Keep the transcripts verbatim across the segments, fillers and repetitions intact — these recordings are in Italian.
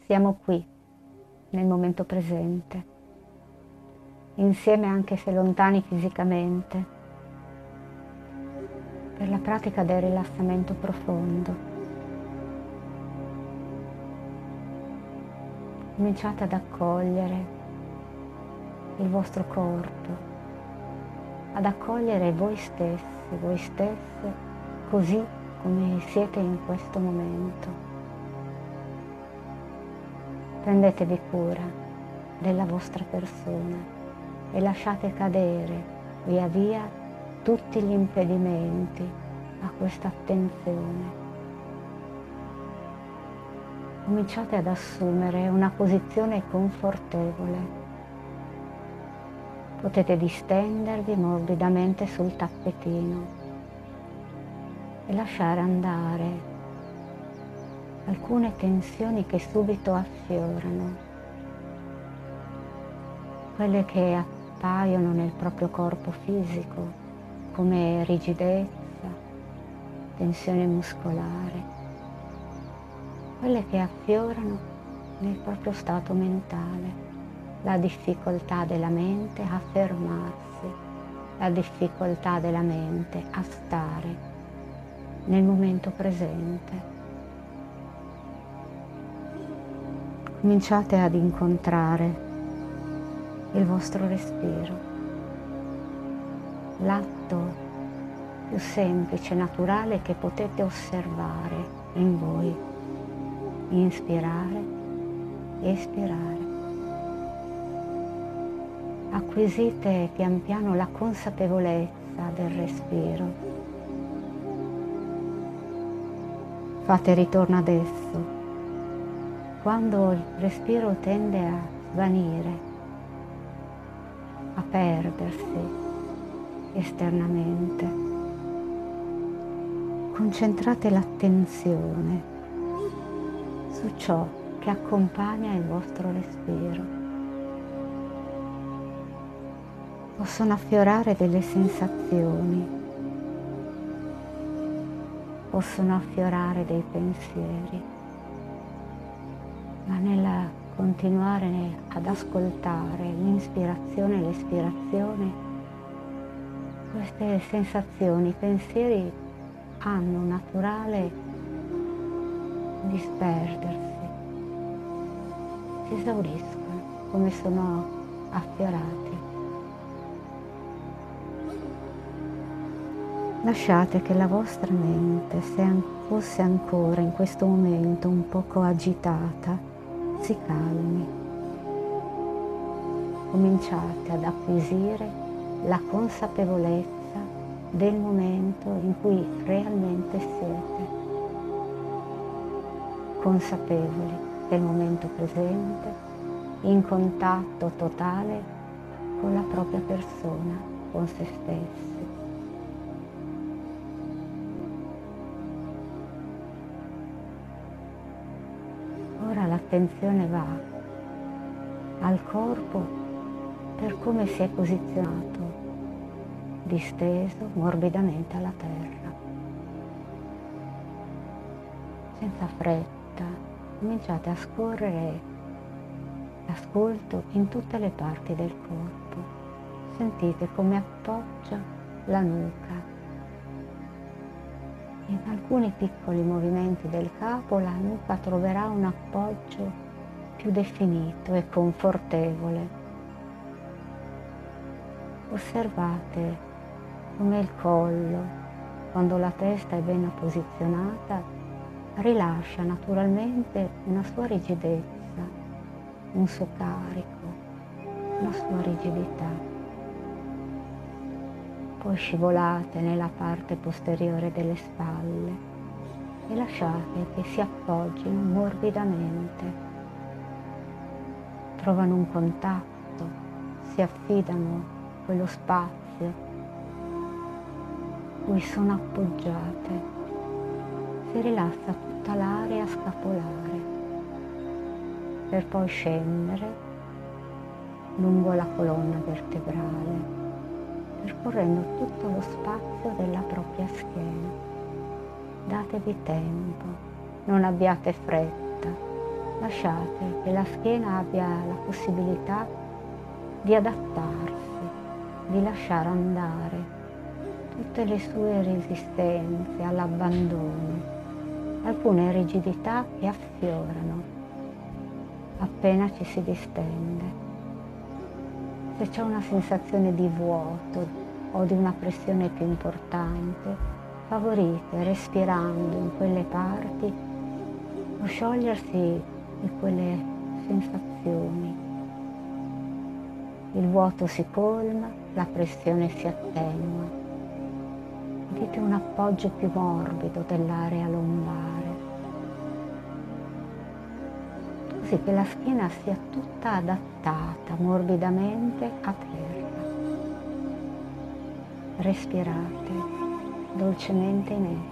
Siamo qui, nel momento presente, insieme anche se lontani fisicamente, per la pratica del rilassamento profondo. Cominciate ad accogliere il vostro corpo, ad accogliere voi stessi, voi stesse, così come siete in questo momento. Prendetevi cura della vostra persona e lasciate cadere via via tutti gli impedimenti a questa attenzione. Cominciate ad assumere una posizione confortevole. Potete distendervi morbidamente sul tappetino e lasciare andare alcune tensioni che subito affiorano, quelle che appaiono nel proprio corpo fisico come rigidezza, tensione muscolare, quelle che affiorano nel proprio stato mentale, la difficoltà della mente a fermarsi, la difficoltà della mente a stare nel momento presente. Cominciate ad incontrare il vostro respiro, l'atto più semplice e naturale che potete osservare in voi. Inspirare, espirare. Acquisite pian piano la consapevolezza del respiro. Fate ritorno ad esso. Quando il respiro tende a svanire, a perdersi esternamente, concentrate l'attenzione su ciò che accompagna il vostro respiro. Possono affiorare delle sensazioni, possono affiorare dei pensieri, ma nel continuare ad ascoltare l'inspirazione e l'espirazione, queste sensazioni, i pensieri hanno un naturale disperdersi, si esauriscono come sono affiorati. Lasciate che la vostra mente, se fosse ancora in questo momento un poco agitata, si calmi. Cominciate ad acquisire la consapevolezza del momento in cui realmente siete, consapevoli del momento presente, in contatto totale con la propria persona, con se stessi. Ora l'attenzione va al corpo per come si è posizionato, disteso morbidamente alla terra. Senza fretta, cominciate a scorrere l'ascolto in tutte le parti del corpo. Sentite come appoggia la nuca. In alcuni piccoli movimenti del capo la nuca troverà un appoggio più definito e confortevole. Osservate come il collo, quando la testa è ben posizionata, rilascia naturalmente una sua rigidezza, un suo carico, una sua rigidità. Poi scivolate nella parte posteriore delle spalle e lasciate che si appoggino morbidamente. Trovano un contatto, si affidano a quello spazio cui sono appoggiate. Si rilassa tutta l'area scapolare per poi scendere lungo la colonna vertebrale, percorrendo tutto lo spazio della propria schiena. Datevi tempo, non abbiate fretta, Lasciate che la schiena abbia la possibilità di adattarsi, di lasciare andare tutte le sue resistenze all'abbandono, alcune rigidità che affiorano appena ci si distende. Se c'è una sensazione di vuoto o di una pressione più importante, favorite respirando in quelle parti lo sciogliersi di quelle sensazioni. Il vuoto si colma, la pressione si attenua. Sentite un appoggio più morbido dell'area lombare, così che la schiena sia tutta adattata morbidamente a terra. Respirate dolcemente in essa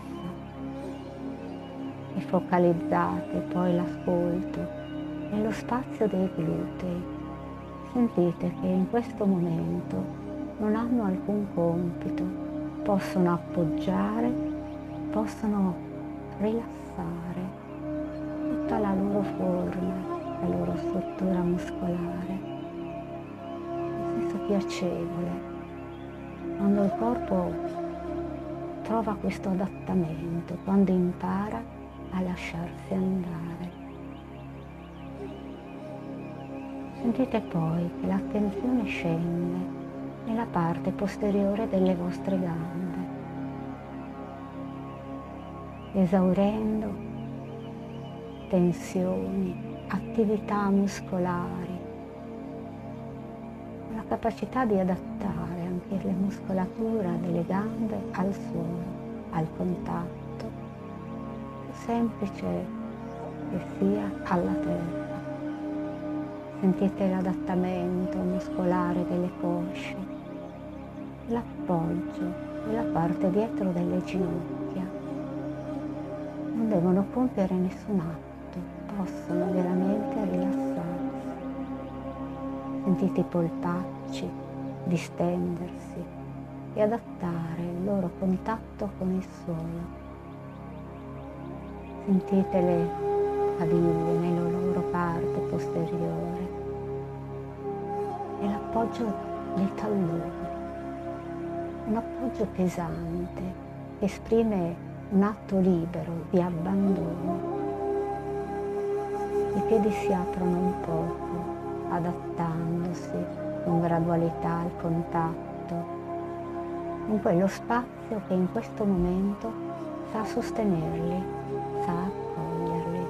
e focalizzate poi l'ascolto nello spazio dei glutei. Sentite che in questo momento non hanno alcun compito, possono appoggiare, possono rilassare tutta la loro forma, la loro struttura muscolare, un senso piacevole, quando il corpo trova questo adattamento, quando impara a lasciarsi andare. Sentite poi che l'attenzione scende nella parte posteriore delle vostre gambe, esaurendo tensioni, attività muscolari, la capacità di adattare anche la muscolatura delle gambe al suolo, al contatto, più semplice che sia alla terra. Sentite l'adattamento muscolare delle cosce, l'appoggio della parte dietro delle ginocchia. Non devono compiere nessun atto, possono veramente rilassarsi. Sentite i polpacci distendersi e adattare il loro contatto con il suolo. Sentite le caviglie nella loro parte posteriore e l'appoggio dei talloni, un appoggio pesante che esprime un atto libero di abbandono. I piedi si aprono un poco, adattandosi con gradualità al contatto, in quello spazio che in questo momento sa sostenerli, sa accoglierli.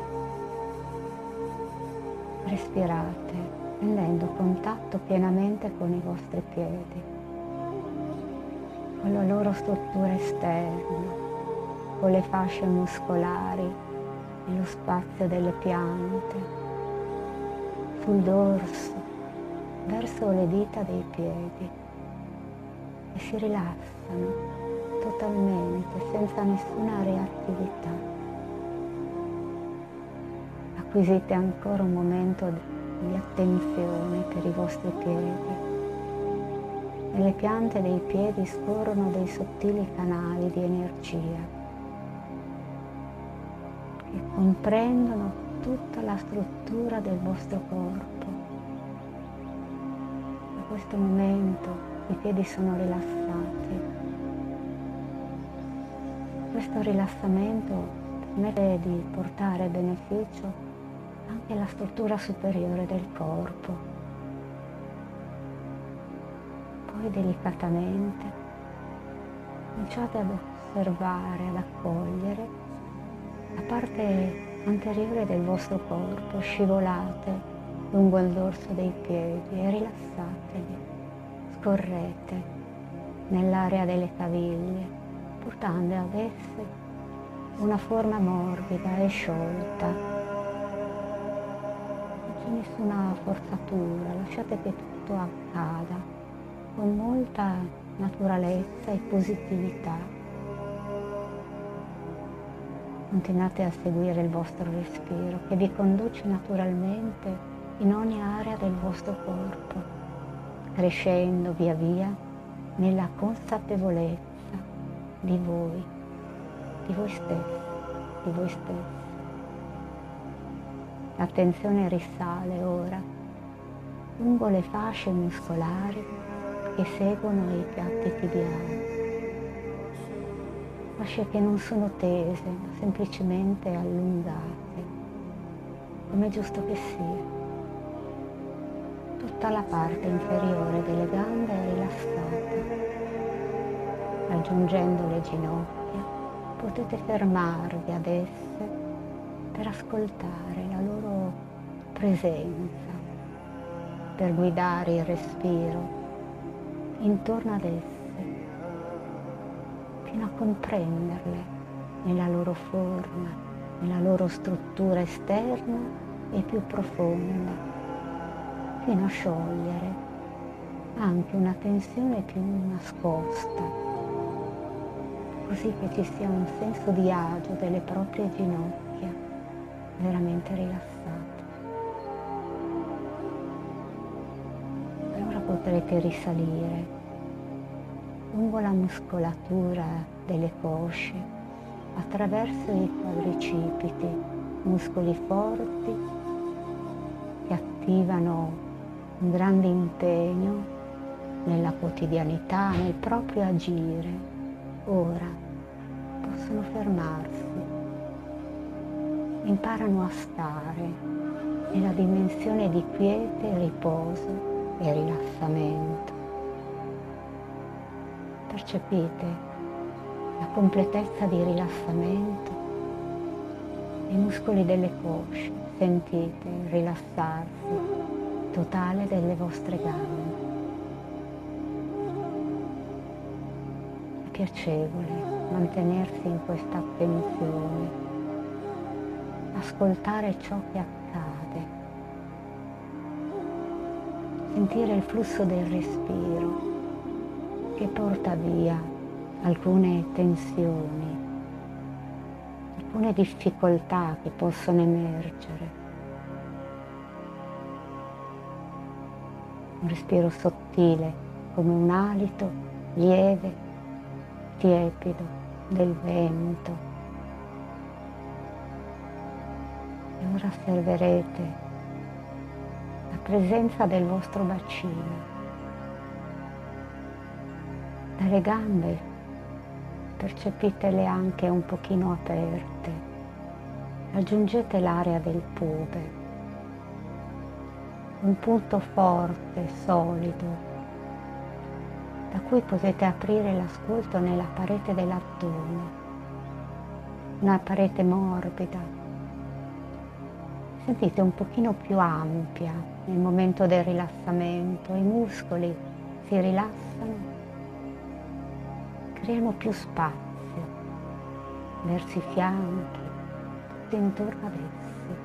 Respirate, prendendo contatto pienamente con i vostri piedi, con la loro struttura esterna, con le fasce muscolari nello spazio delle piante, sul dorso, verso le dita dei piedi, e si rilassano totalmente, senza nessuna reattività. Acquisite ancora un momento di attenzione per i vostri piedi. Nelle piante dei piedi scorrono dei sottili canali di energia che comprendono tutta la struttura del vostro corpo. In questo momento i piedi sono rilassati. Questo rilassamento permette di portare beneficio anche alla struttura superiore del corpo. Poi delicatamente cominciate ad osservare, ad accogliere la parte anteriore del vostro corpo, scivolate lungo il dorso dei piedi e rilassatevi. Scorrete nell'area delle caviglie, portando ad esse una forma morbida e sciolta. Non c'è nessuna forzatura, lasciate che tutto accada con molta naturalezza e positività. Continuate a seguire il vostro respiro che vi conduce naturalmente in ogni area del vostro corpo, crescendo via via nella consapevolezza di voi, di voi stessi, di voi stessi. L'attenzione risale ora lungo le fasce muscolari che seguono i piatti tibiali. Fasce che non sono tese, ma semplicemente allungate, come è giusto che sia. Tutta la parte inferiore delle gambe è rilassata. Raggiungendo le ginocchia, potete fermarvi ad esse per ascoltare la loro presenza, per guidare il respiro intorno ad esse, fino a comprenderle nella loro forma, nella loro struttura esterna e più profonda, fino a sciogliere anche una tensione più nascosta, così che ci sia un senso di agio delle proprie ginocchia veramente rilassate. Allora potrete risalire lungo la muscolatura delle cosce, attraverso i quadricipiti, muscoli forti che attivano un grande impegno nella quotidianità, nel proprio agire. Ora possono fermarsi, imparano a stare nella dimensione di quiete, riposo e rilassamento. Percepite la completezza di rilassamento nei muscoli delle cosce, sentite il rilassarsi totale delle vostre gambe. È piacevole mantenersi in questa attenzione, ascoltare ciò che accade, sentire il flusso del respiro che porta via alcune tensioni, alcune difficoltà che possono emergere. Un respiro sottile come un alito lieve, tiepido del vento. E ora osserverete la presenza del vostro bacino. Dalle gambe percepitele anche un pochino aperte, raggiungete l'area del pube, un punto forte, solido, da cui potete aprire l'ascolto nella parete dell'addome, una parete morbida. Sentite un pochino più ampia nel momento del rilassamento, i muscoli si rilassano, creano più spazio verso i fianchi, tutto intorno ad essi.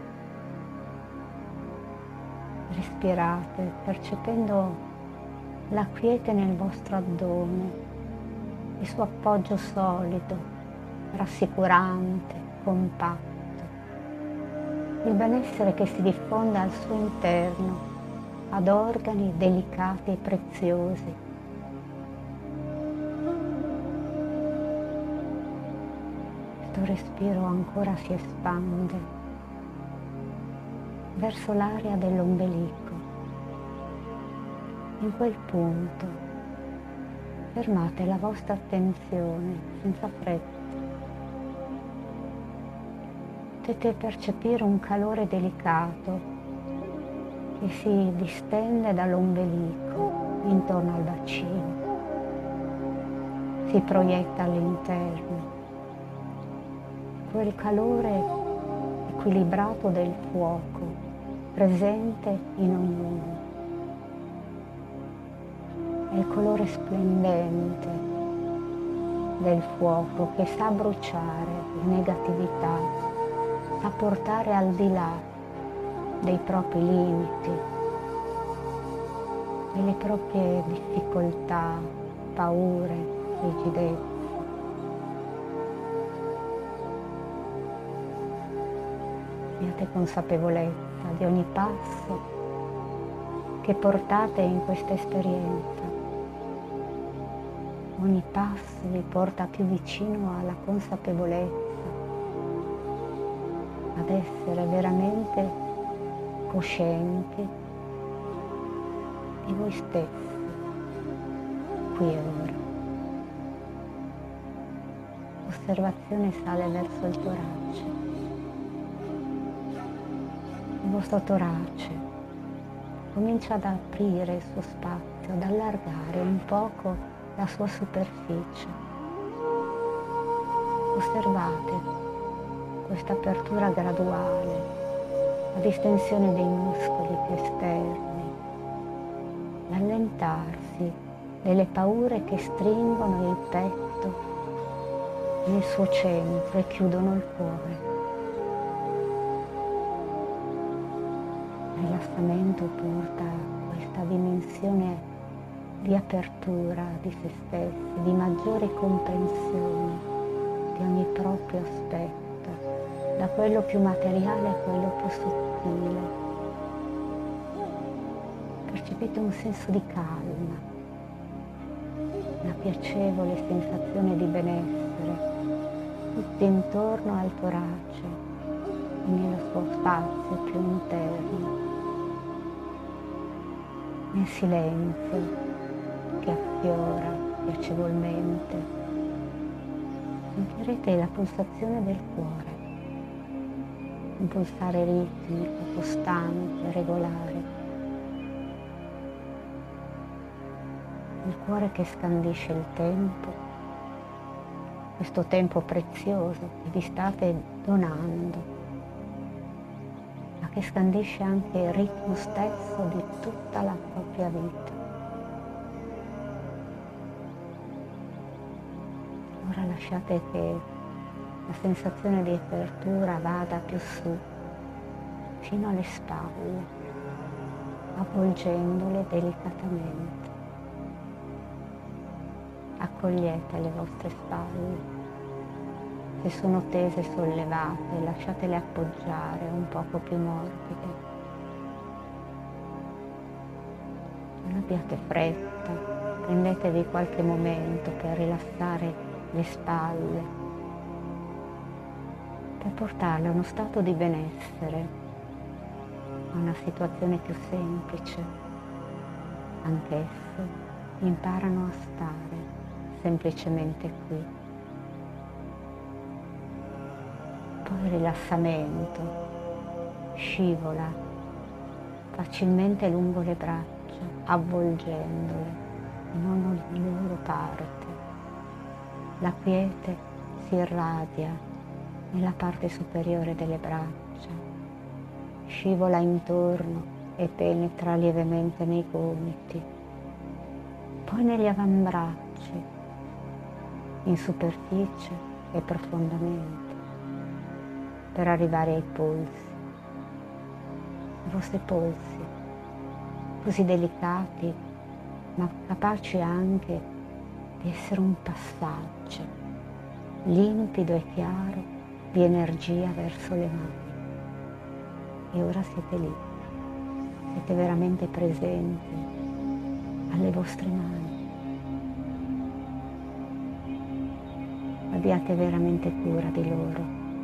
Respirate percependo la quiete nel vostro addome, il suo appoggio solido, rassicurante, compatto, il benessere che si diffonde al suo interno ad organi delicati e preziosi. Questo respiro ancora si espande verso l'area dell'ombelico. In quel punto fermate la vostra attenzione senza fretta. Potete percepire un calore delicato che si distende dall'ombelico intorno al bacino, si proietta all'interno. Quel calore equilibrato del fuoco presente in ognuno. È il colore splendente del fuoco che sa bruciare la negatività, sa portare al di là dei propri limiti, delle proprie difficoltà, paure, rigidezze. Abbiate consapevolezza di ogni passo che portate in questa esperienza. Ogni passo vi porta più vicino alla consapevolezza, ad essere veramente coscienti di voi stessi, qui e ora. L'osservazione sale verso il torace. Il vostro torace comincia ad aprire il suo spazio, ad allargare un poco la sua superficie. Osservate questa apertura graduale, la distensione dei muscoli più esterni, l'allentarsi delle paure che stringono il petto nel suo centro e chiudono il cuore. Il rilassamento porta a questa dimensione di apertura di se stessi, di maggiore comprensione di ogni proprio aspetto, da quello più materiale a quello più sottile. Percepite un senso di calma, una piacevole sensazione di benessere, tutti intorno al torace e nello suo spazio più interno, nel silenzio che affiora piacevolmente. Sentirete la pulsazione del cuore, un pulsare ritmico, costante, regolare. Il cuore che scandisce il tempo, questo tempo prezioso che vi state donando, ma che scandisce anche il ritmo stesso di tutta la propria vita. Ora lasciate che la sensazione di apertura vada più su, fino alle spalle, avvolgendole delicatamente. Accogliete le vostre spalle. Se sono tese, sollevate, lasciatele appoggiare un poco più morbide. Non abbiate fretta, prendetevi qualche momento per rilassare le spalle, per portarle a uno stato di benessere, a una situazione più semplice. Anch'esse imparano a stare semplicemente qui. Poi il rilassamento scivola facilmente lungo le braccia, avvolgendole in ogni loro parte. La quiete si irradia nella parte superiore delle braccia, scivola intorno e penetra lievemente nei gomiti, poi negli avambracci, in superficie e profondamente, per arrivare ai polsi. I vostri polsi, così delicati, ma capaci anche di essere un passaggio limpido e chiaro di energia verso le mani. E ora siete lì, siete veramente presenti alle vostre mani. Abbiate veramente cura di loro.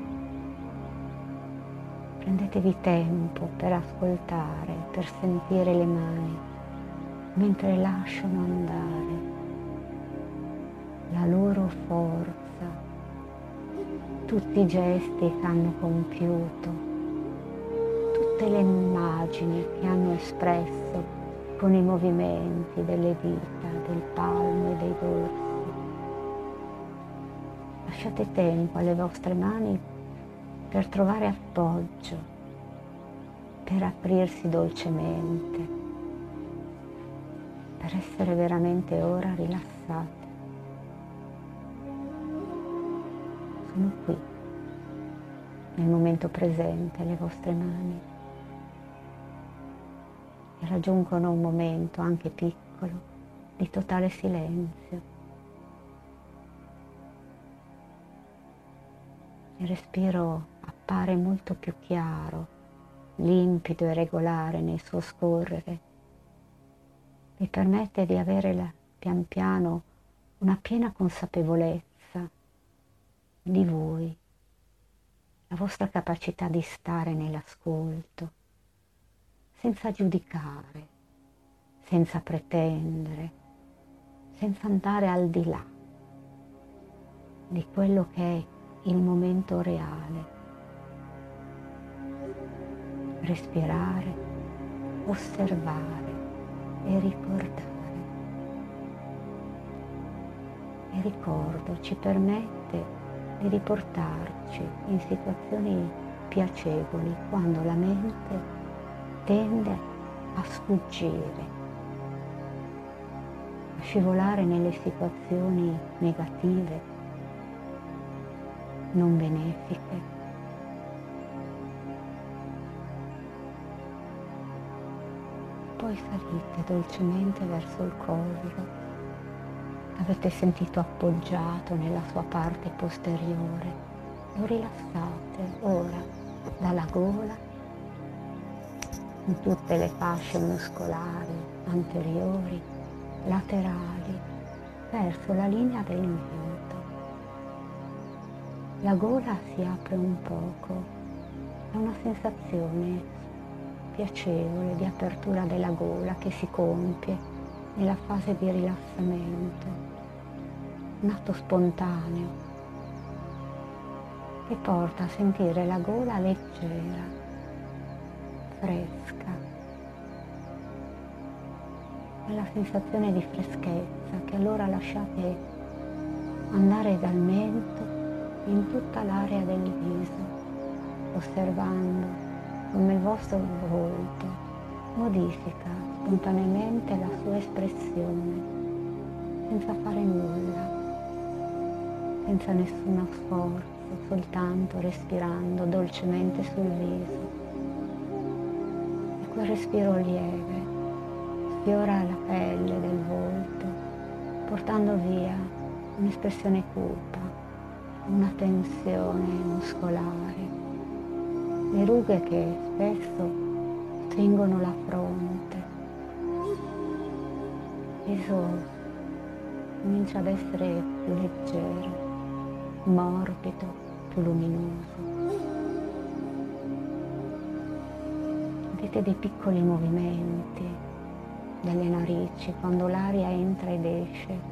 Prendetevi tempo per ascoltare, per sentire le mani mentre lasciano andare la loro forza, tutti i gesti che hanno compiuto, tutte le immagini che hanno espresso con i movimenti delle dita, del palmo e dei dorsi. Lasciate tempo alle vostre mani per trovare appoggio, per aprirsi dolcemente, per essere veramente ora rilassate. Sono qui, nel momento presente, le vostre mani, e raggiungono un momento anche piccolo di totale silenzio. Il respiro appare molto più chiaro, limpido e regolare nel suo scorrere. Vi permette di avere la, pian piano una piena consapevolezza di voi, la vostra capacità di stare nell'ascolto, senza giudicare, senza pretendere, senza andare al di là di quello che è il momento reale. Respirare, osservare e ricordare. Il ricordo ci permette di riportarci in situazioni piacevoli quando la mente tende a sfuggire, a scivolare nelle situazioni negative, non benefiche. Poi salite dolcemente verso il collo. Avete sentito appoggiato nella sua parte posteriore. Lo rilassate ora dalla gola in tutte le fasce muscolari anteriori, laterali, verso la linea del mento. La gola si apre un poco, è una sensazione piacevole di apertura della gola che si compie nella fase di rilassamento, un atto spontaneo che porta a sentire la gola leggera, fresca, quella sensazione di freschezza che allora lasciate andare dal mento in tutta l'area del viso, osservando come il vostro volto modifica spontaneamente la sua espressione, senza fare nulla, senza nessuno sforzo, soltanto respirando dolcemente sul viso. E quel respiro lieve sfiora la pelle del volto, portando via un'espressione cupa, una tensione muscolare, le rughe che spesso stringono la fronte. Il viso comincia ad essere più leggero, morbido, più luminoso. Vedete dei piccoli movimenti delle narici quando l'aria entra ed esce.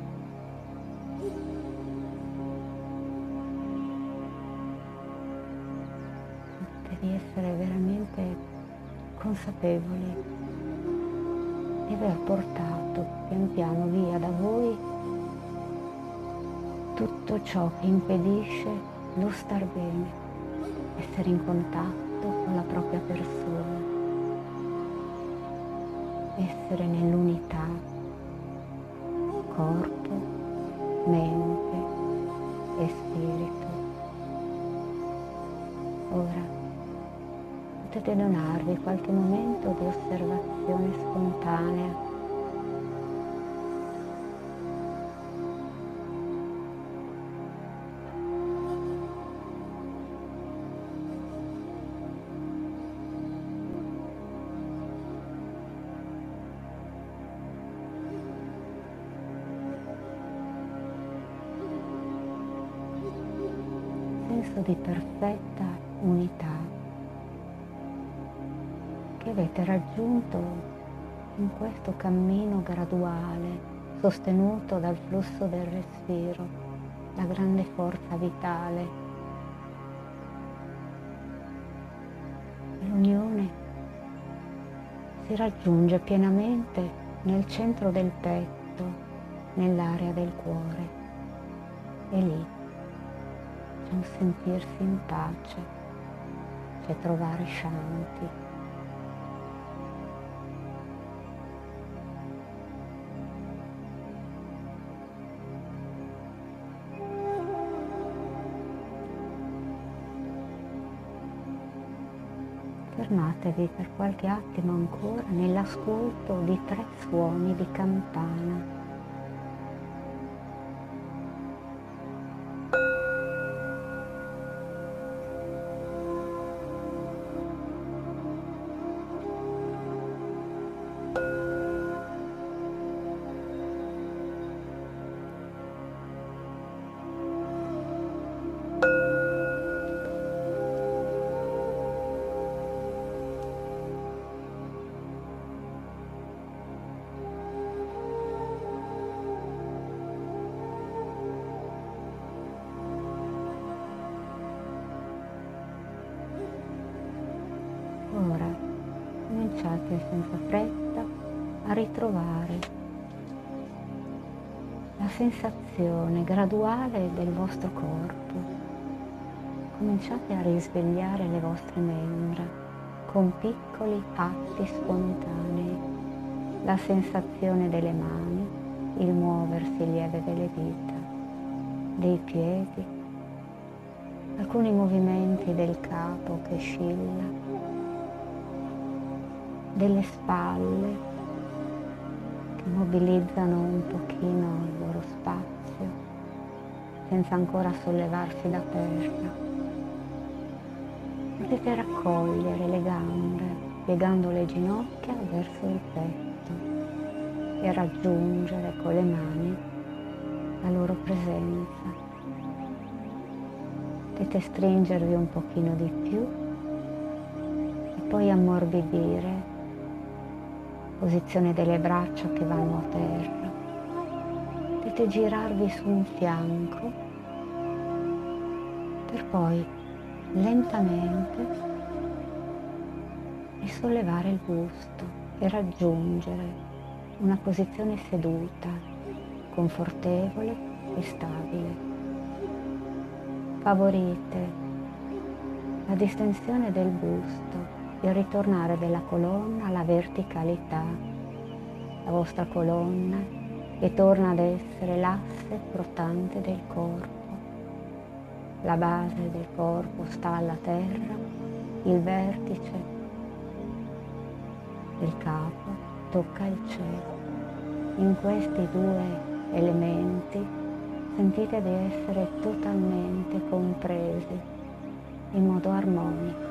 Di essere veramente consapevoli di aver portato pian piano via da voi tutto ciò che impedisce lo star bene, essere in contatto con la propria persona, essere nell'unità corpo, mente e spirito. Ora potete donarvi qualche momento di osservazione spontanea. Senso di perfetta unità che avete raggiunto in questo cammino graduale, sostenuto dal flusso del respiro, la grande forza vitale. L'unione si raggiunge pienamente nel centro del petto, nell'area del cuore, e lì c'è un sentirsi in pace, c'è trovare Shanti. Fermatevi per qualche attimo ancora nell'ascolto di tre suoni di campana. cominciate senza fretta a ritrovare la sensazione graduale del vostro corpo. Cominciate a risvegliare le vostre membra con piccoli atti spontanei, la sensazione delle mani, il muoversi lieve delle dita, dei piedi, alcuni movimenti del capo che scilla, delle spalle che mobilizzano un pochino il loro spazio senza ancora sollevarsi da terra. Potete raccogliere le gambe piegando le ginocchia verso il petto e raggiungere con le mani la loro presenza. Potete stringervi un pochino di più e poi ammorbidire. Posizione delle braccia che vanno a terra. Potete girarvi su un fianco per poi lentamente risollevare il busto e raggiungere una posizione seduta, confortevole e stabile. Favorite la distensione del busto, il ritornare della colonna alla verticalità, la vostra colonna che torna ad essere l'asse portante del corpo. La base del corpo sta alla terra, il vertice del capo tocca il cielo. In questi due elementi sentite di essere totalmente compresi in modo armonico.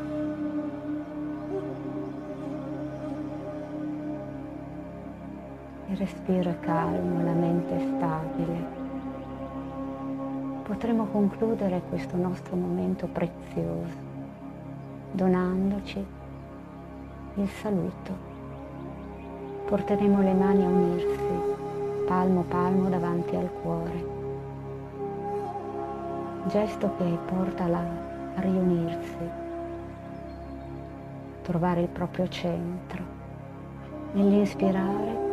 Il respiro è calmo, la mente è stabile. Potremo concludere questo nostro momento prezioso donandoci il saluto. Porteremo le mani a unirsi, palmo palmo davanti al cuore. Gesto che porta la, a riunirsi, trovare il proprio centro. Nell'inspirare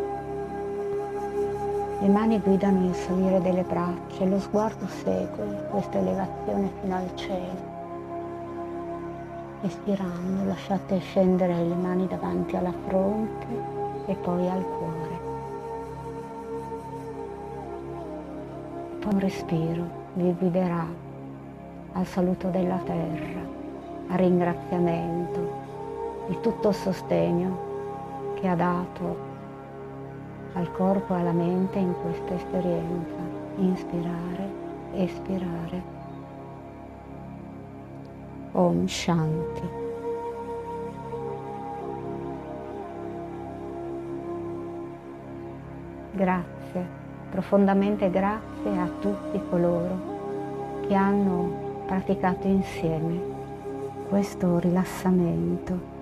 le mani guidano il salire delle braccia e lo sguardo segue questa elevazione fino al cielo. Espirando lasciate scendere le mani davanti alla fronte e poi al cuore. Poi un respiro vi guiderà al saluto della terra, al ringraziamento di tutto il sostegno che ha dato al corpo e alla mente in questa esperienza. Inspirare, espirare. Om Shanti. Grazie, profondamente grazie a tutti coloro che hanno praticato insieme questo rilassamento